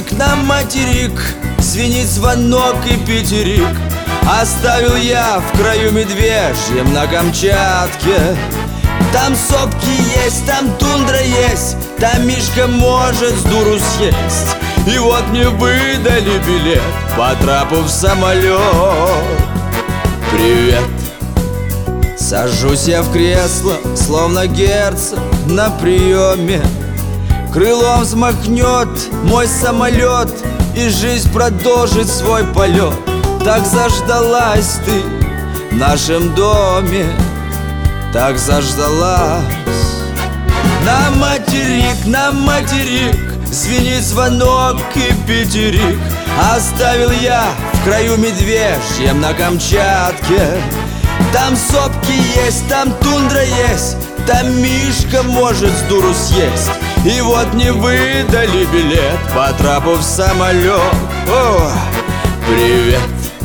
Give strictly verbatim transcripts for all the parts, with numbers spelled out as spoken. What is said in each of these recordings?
материк, на материк, звенит звонок и пятерик. Оставил я в краю медвежьем на Камчатке. Там сопки есть, там тундра есть, там Мишка может с дуру съесть. И вот мне выдали билет по трапу в самолет. Привет. Сажусь я в кресло, словно герцог на приеме. Крылом взмахнет мой самолет, и жизнь продолжит свой полет. Так заждалась ты в нашем доме, так заждалась. На материк, на материк, звенит звонок и пятерик. Оставил я в краю медвежьем на Камчатке. Там сопки есть, там тундра есть, там Мишка может с дуру съесть. И вот мне выдали билет по трапу в самолет. О, привет.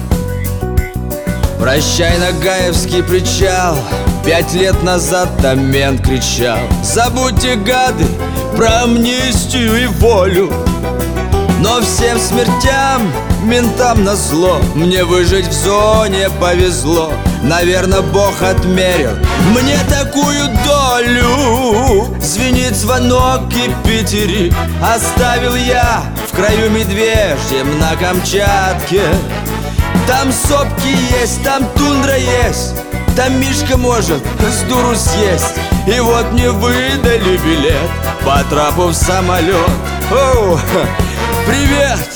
Прощай, Нагаевский причал. Пять лет назад там мент кричал: забудьте, гады, про амнистию и волю. Но всем смертям, ментам назло, мне выжить в зоне повезло. Наверно, Бог отмерил мне такую долю. Звенит звонок и пятерик. Оставил я в краю медвежьем на Камчатке. Там сопки есть, там тундра есть, там Мишка может с дуру съесть. И вот мне выдали билет по трапу в самолет. Оу, привет!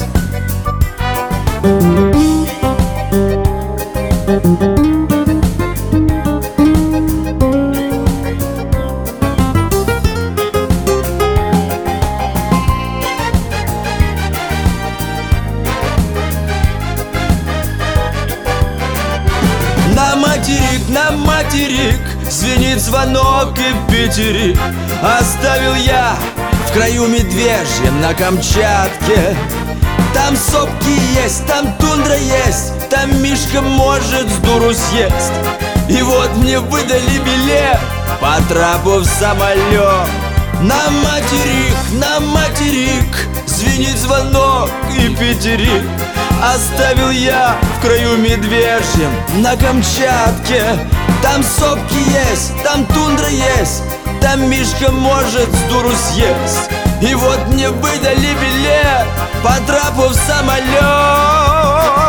На материк, на материк, звенит звонок и пятерик. Оставил я в краю медвежьем на Камчатке. Там сопки есть, там тундра есть, там Мишка может с дуру съесть. И вот мне выдали билет по трапу в самолет. На материк, на материк, звенит звонок и пятерик. Оставил я в краю медвежьем на Камчатке. Там сопки есть, там тундра есть, там Мишка может с дуру съесть. И вот мне выдали билет по трапу в самолет.